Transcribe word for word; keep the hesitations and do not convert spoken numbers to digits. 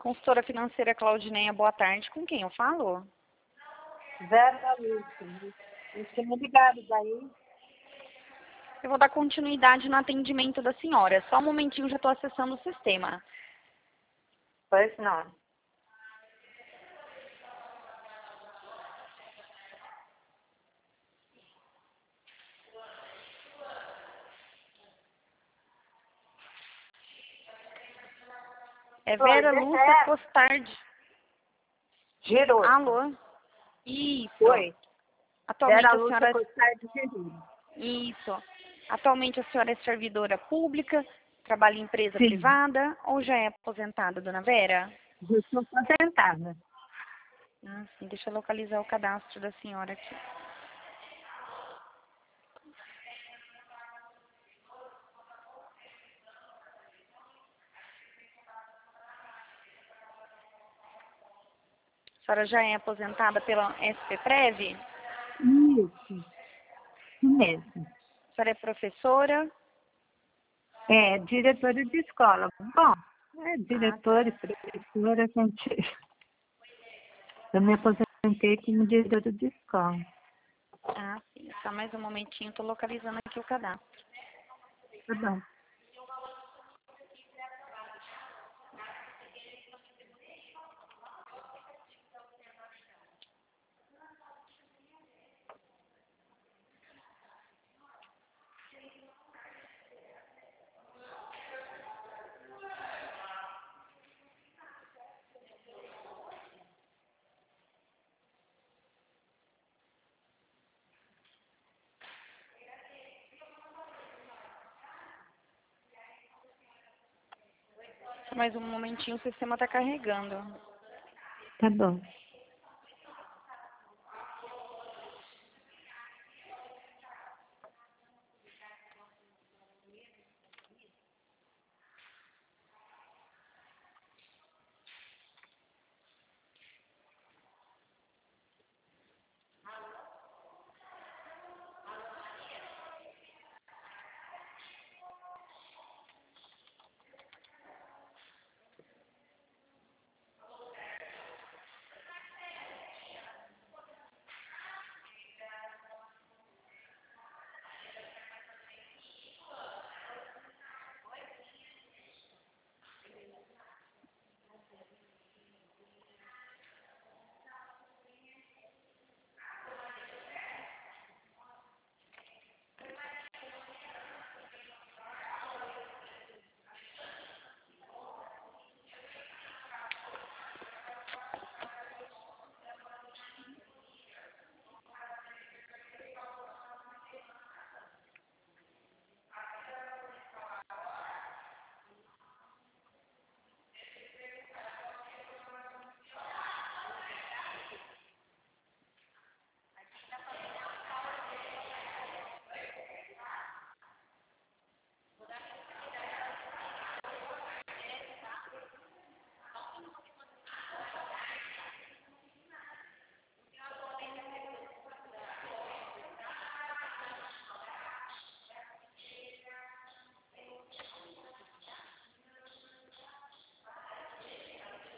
Consultora financeira Claudineia, boa tarde. Com quem eu falo? Vera Lúcia. Eu tinha ligado daí. Eu vou dar continuidade no atendimento da senhora. Só um momentinho, já estou acessando o sistema. Pois não. É Vera Oi, Lúcia é. Costardi. Girou. Alô? Isso. Oi. Vera Atualmente a Lúcia senhora... Costardi Girou. Isso. Atualmente a senhora é servidora pública, trabalha em empresa Sim. privada ou já é aposentada, dona Vera? Eu sou aposentada. Ah, sim. Deixa eu localizar o cadastro da senhora aqui. A senhora já é aposentada pela S P Prev? Isso. Isso mesmo. A senhora é professora? É, diretora de escola. Bom, é Ah, diretora e professora, gente. Eu me aposentei como diretora de escola. ah, sim. Só mais um momentinho, estou localizando aqui o cadastro. Tá bom. Só mais um momentinho, o sistema está carregando. Tá bom.